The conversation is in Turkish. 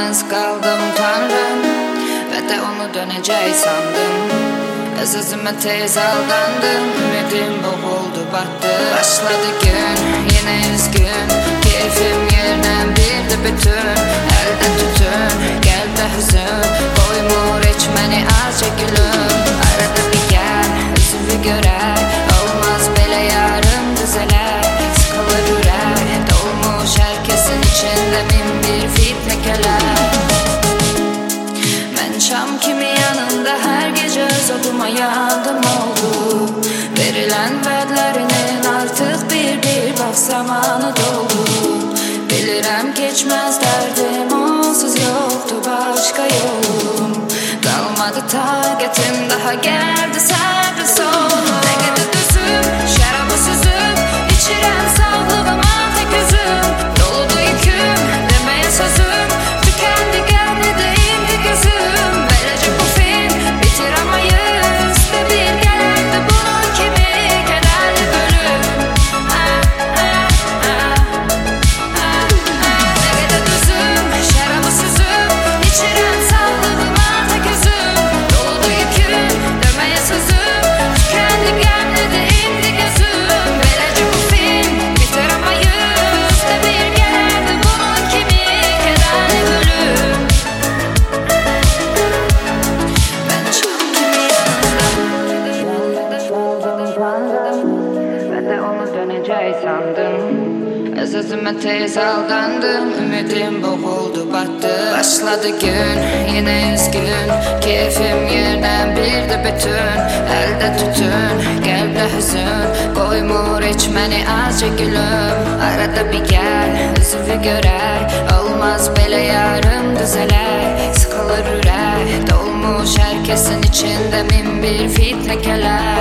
yalnız kaldım Tanrım, ve de onu döneceği sandım. Özüme tez aldandım, ümidim boğuldu battı. Başladı gün, yine üzgün, keyfim yerden bir de bütün. Elden tutun, gel de hüzün, koymur içmeni azca gülüm. Arada bir gel, üzümü görer, olmaz bile yarım düzeler. Sıkılır yürek, dolmuş herkesin içinde bin bir fitne keler. Ben şam kimi yanında her gece öz oduma yandım oldu. Verilen vedlerinin artık bir bak zamanı doldu. Bilirəm geçmez derdim, onsuz yoktu başka yolum. Kalmadı taqetim, daha geldi sabrı son. Ne kadar düzüm, şarabı süzüm, içirəm sağlığıma tek üzüm. Doludu yüküm, demeye sözüm, tükendi geldi de indi gözüm. Böylece bu film bitiremeyiz de bir gelerdi bunun kimi kederli bölüm. Ne kadar düzüm, şarabı süzüm, içirəm sağlığıma tek üzüm. Doludu yüküm, demeye sözüm, tükendi geldi de indi gözüm. Böylece bu film bitiremeyiz de bir gelerdi bunun kimi kederli bölüm. Ben çok kimi yandım, ve de onu döneceği sandım. Özüme tez aldandım, ümidim boğuldu battı. Başladı gün, yine üzgün, keyfim yerden bir de bütün. Elde tutun, kalpte hüzün, koymur içmeni azca gülüm. Arada bir gel, üzümü görer, olmaz bile yarım düzeler. Sıkılır yürek, dolmuş herkesin içinde bin bir fitne keler.